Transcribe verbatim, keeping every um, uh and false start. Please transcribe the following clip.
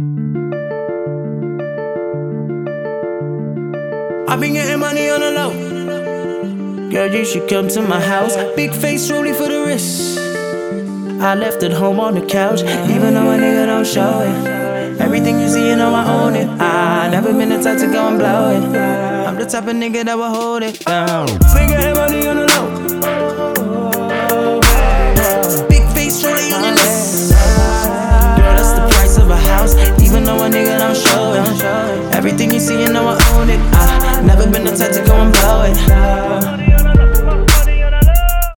I been getting money on the low. Girl, you should come to my house. Big face, rollie for the wrist. I left at home on the couch, even though a nigga don't show it. Everything you see, you know I own it. I never been the type to go and blow it. I'm the type of nigga that will hold it down. Been getting money on the low. Big face, rollie on the wrist. Girl, that's the price of a house, even though a nigga don't show it. Everything you see, you know I own it. I never been the type to go and blow it.